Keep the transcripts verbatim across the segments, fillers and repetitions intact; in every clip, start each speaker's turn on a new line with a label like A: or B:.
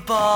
A: unbelievable.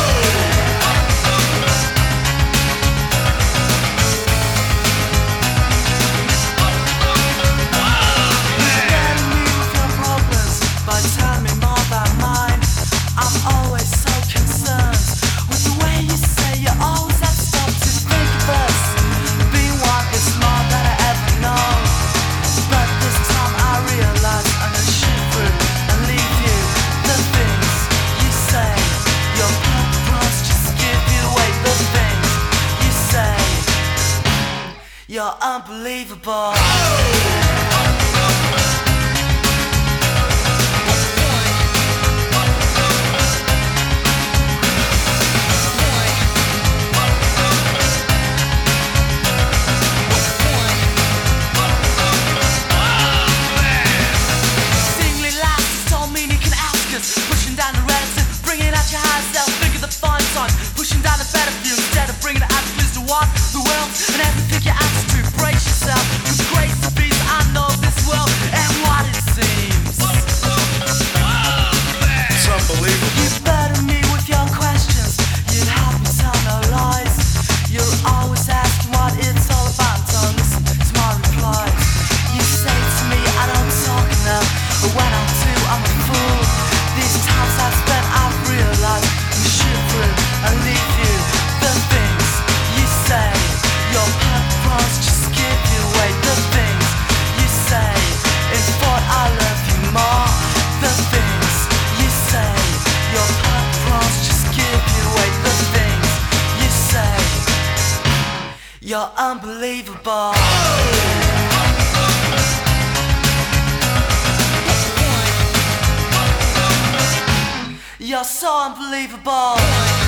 A: You're unbelievable. Singly laughs, don't mean you can ask us. Pushing down the relative, bringing out your higher self. Think of the fun times, pushing down the better view instead of bringing it out to what the world and everything you ask to. Brace yourself with grace to be. I know this world and what it seems.
B: It's unbelievable.
A: You burden me with your questions. You help me tell no lies. You're always asking what it's all about. Don't listen to my replies. You say to me I don't talk enough, but when I do I'm a fool. These times I've spent I've realized I'm shivering and leave you. The things you say, your purpose just give you away. The things you say, in thought I love you more. The things you say, your purpose just give you away. The things you say, you're unbelievable. You're so unbelievable.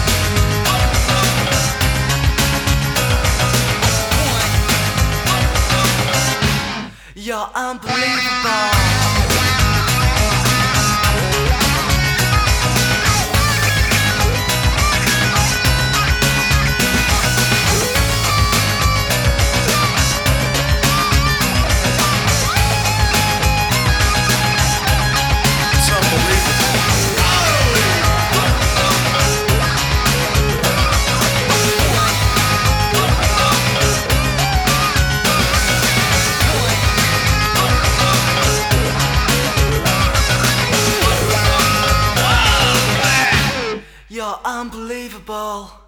A: You're unbelievable. You're unbelievable.